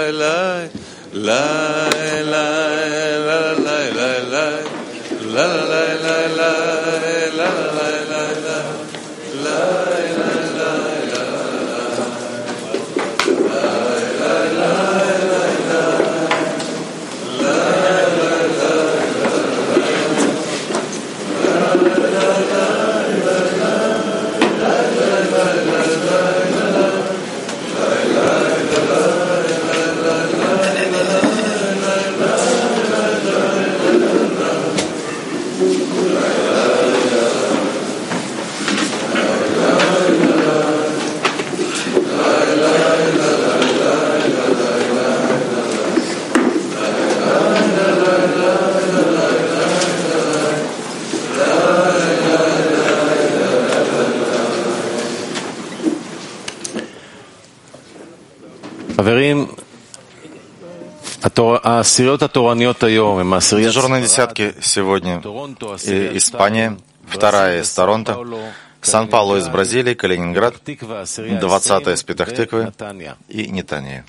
Дежурные десятки сегодня Испания, вторая из Торонто, Сан-Паулу из Бразилии, Калининград, 20-я из Петах-Тиквы и Нетания.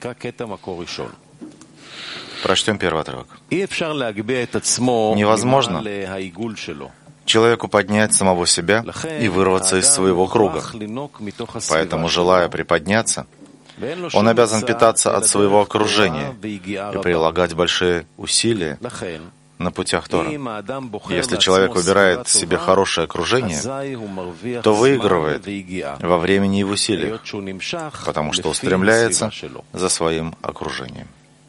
Прочтем первый отрывок. Невозможно человеку поднять самого себя и вырваться из своего круга. Поэтому, желая приподняться, он обязан питаться от своего окружения и прилагать большие усилия на путях Тора. Если человек выбирает себе хорошее окружение, то выигрывает во времени и в усилиях, потому что устремляется за своим окружением.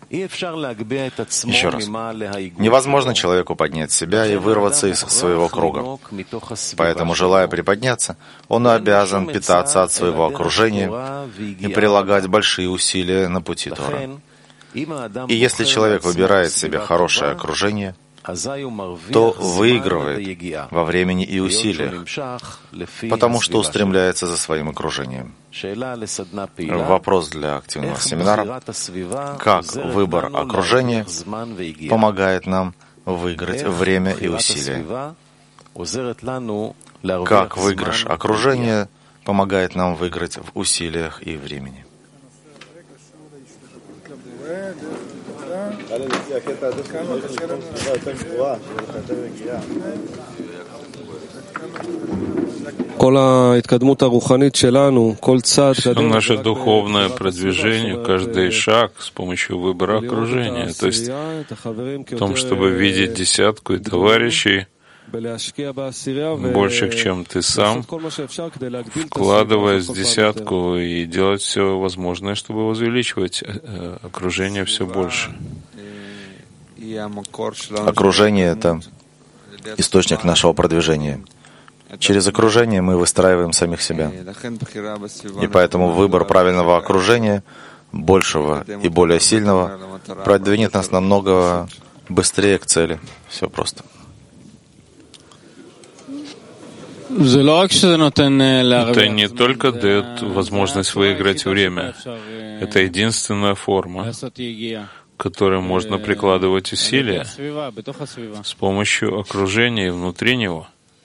Еще раз. Невозможно человеку поднять себя и вырваться из своего круга. Поэтому, желая приподняться, он обязан питаться от своего окружения и прилагать большие усилия на пути Тора. И если человек выбирает себе хорошее окружение, то выигрывает во времени и усилиях, потому что устремляется за своим окружением. Вопрос для активного семинара. Как выбор окружения помогает нам выиграть время и усилия? Как выигрыш окружения помогает нам выиграть в усилиях и времени? Наше духовное продвижение, каждый шаг с помощью выбора окружения, то есть в том, чтобы видеть десятку и товарищей, больших, чем ты сам, вкладываясь в десятку и делать все возможное, чтобы возвеличивать окружение все больше. Окружение — это источник нашего продвижения. Через окружение мы выстраиваем самих себя. И поэтому выбор правильного окружения, большего и более сильного, продвинет нас намного быстрее к цели. Все просто. Это не только дает возможность выиграть время. Это единственная форма, к которой можно прикладывать усилия с помощью окружения и внутри него.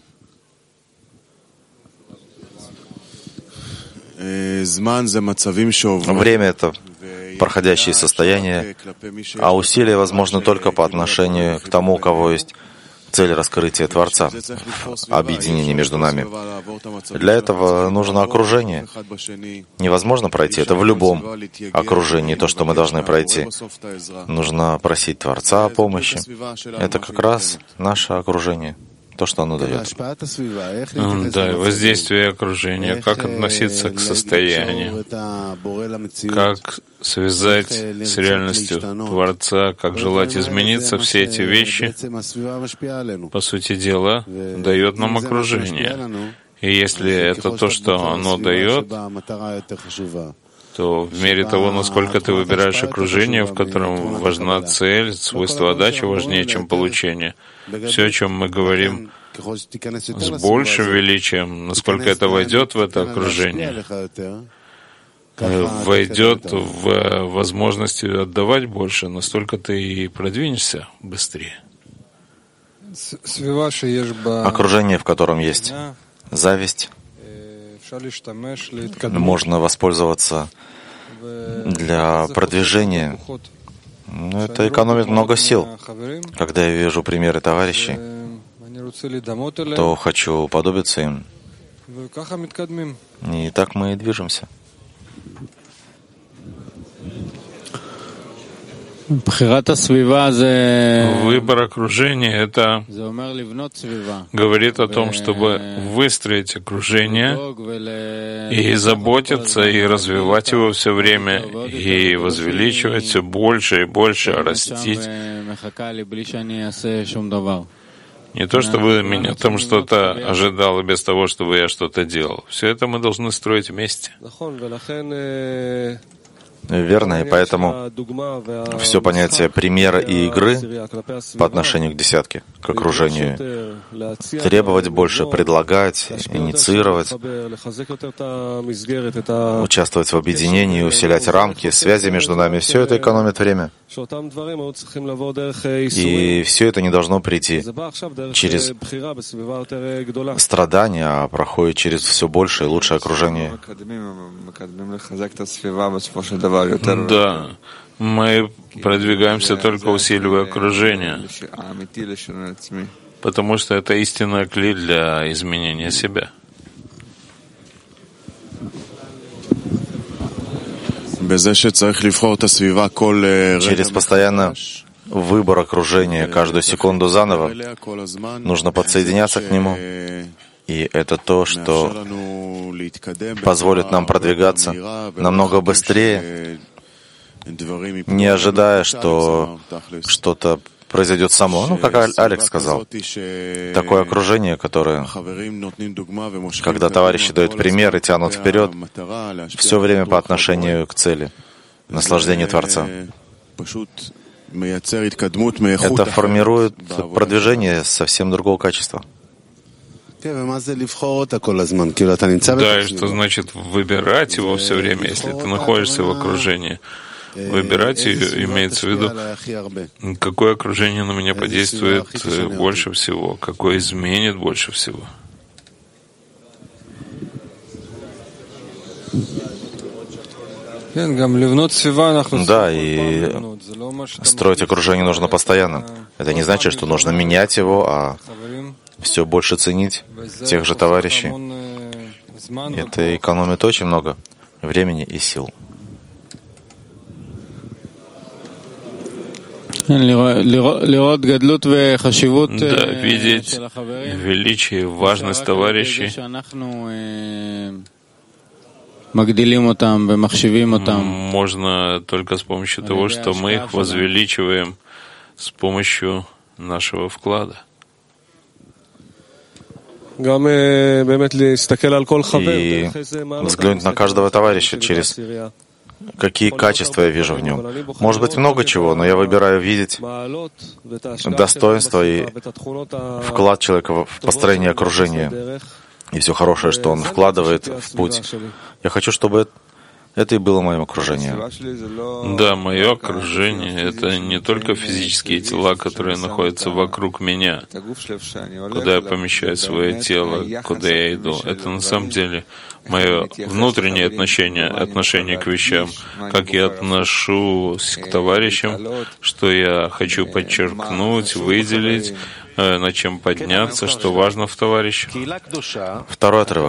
Время — это проходящие состояния, а усилия возможны только по отношению к тому, у кого есть цель раскрытия Творца, объединение между нами. Для этого нужно окружение. Невозможно пройти это в любом окружении, то, что мы должны пройти. Нужно просить Творца о помощи. Это как раз наше окружение, то, что оно дает. Да, воздействие окружения, как относиться к состоянию, как связать с реальностью Творца, как желать измениться, все эти вещи, по сути дела, дает нам окружение. И если это то, что оно дает, то в мере того, насколько ты выбираешь окружение, в котором важна цель, свойство отдачи важнее, чем получение. Все, о чем мы говорим с большим величием, насколько это войдет в это окружение, войдет в возможность отдавать больше, настолько ты и продвинешься быстрее. Окружение, в котором есть зависть, можно воспользоваться для продвижения, это экономит много сил. Когда я вижу примеры товарищей, то хочу уподобиться им. И так мы и движемся. Выбор окружения — это говорит о том, чтобы выстроить окружение и заботиться, и развивать его все время, и возвеличивать все больше и больше, растить. Не то, чтобы меня там что-то ожидало без того, чтобы я что-то делал. Все это мы должны строить вместе. Верно, и поэтому все понятие примера и игры по отношению к десятке, к окружению, требовать больше, предлагать, инициировать, участвовать в объединении, усилять рамки, связи между нами, все это экономит время. И все это не должно прийти через страдания, а проходит через все больше и лучшее окружение. Да, мы продвигаемся только усиливая окружение, потому что это истинная клей для изменения себя. Через постоянно выбор окружения каждую секунду заново нужно подсоединяться к нему. И это то, что позволит нам продвигаться намного быстрее, не ожидая, что что-то произойдет само. Ну, как Алекс сказал, такое окружение, которое, когда товарищи дают пример и тянут вперед, все время по отношению к цели, наслаждению Творца. Это формирует продвижение совсем другого качества. Да, и что значит выбирать его все время, если ты находишься в окружении? Выбирать ее имеется в виду, какое окружение на меня подействует больше всего, какое изменит больше всего. Да, и строить окружение нужно постоянно. Это не значит, что нужно менять его, а все больше ценить тех же товарищей. Это экономит очень много времени и сил. Да, видеть величие и важность товарищей можно только с помощью того, что мы их возвеличиваем с помощью нашего вклада. И взглянуть на каждого товарища через какие качества я вижу в нем. Может быть, много чего, но я выбираю видеть достоинство и вклад человека в построение окружения и все хорошее, что он вкладывает в путь. Я хочу, чтобы это и было моим окружением. Да, мое окружение — это не только физические тела, которые находятся вокруг меня, куда я помещаю свое тело, куда я иду. Это на самом деле мое внутреннее отношение к вещам, как я отношусь к товарищам, что я хочу подчеркнуть, выделить, над чем подняться, что важно в товарищах. Второй отрывок.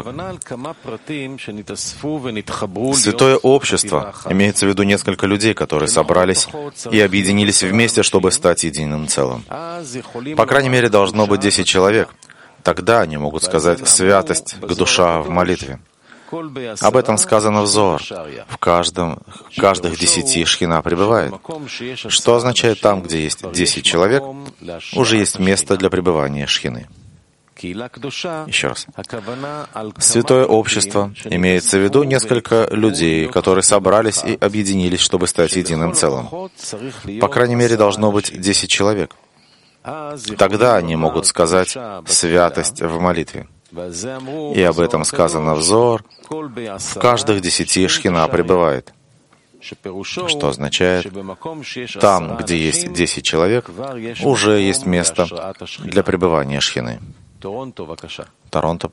Святое общество имеется в виду несколько людей, которые собрались и объединились вместе, чтобы стать единым целым. По крайней мере, должно быть 10 человек. Тогда они могут сказать «святость к душа в молитве». Об этом сказано в Зоар. В каждых 10 шхина пребывает. Что означает, там, где есть 10 человек, уже есть место для пребывания шхины. Еще раз. Святое общество имеется в виду несколько людей, которые собрались и объединились, чтобы стать единым целым. По крайней мере, должно быть 10 человек. Тогда они могут сказать «святость в молитве». И об этом сказано в Зоар. В каждых 10 шхина пребывает. Что означает, там, где есть 10 человек, уже есть место для пребывания шхины. Торонто.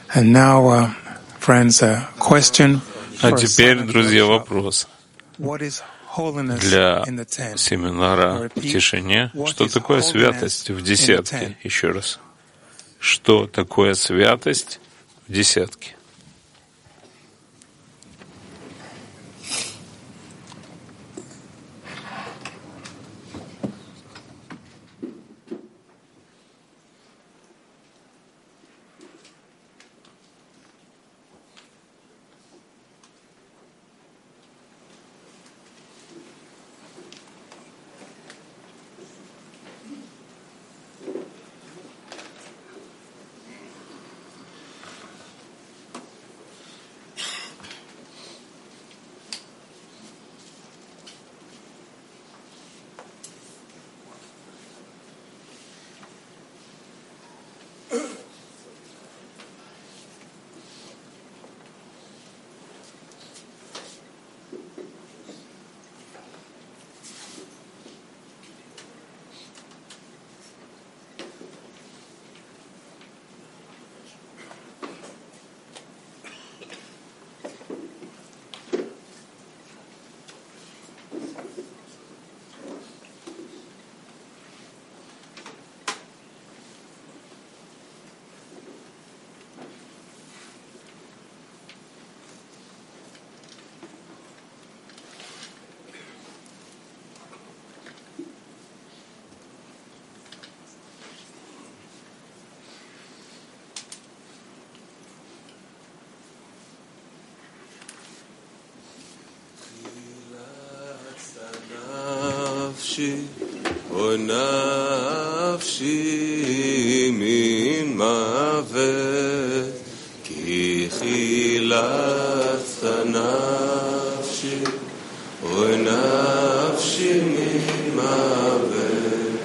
And now, friends, a question. А теперь, друзья, вопрос. Для семинара в тишине, что такое святость в десятке? Еще раз. Что такое святость в десятке? O nafshi min mavet ki chilat nafshi O nafshi min mavet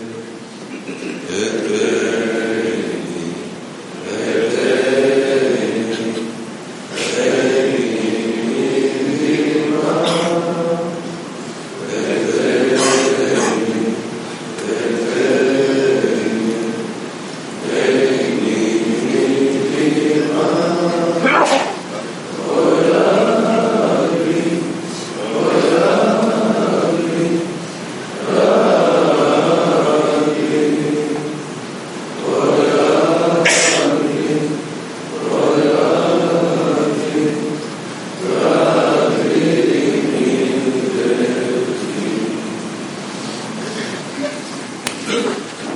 Good.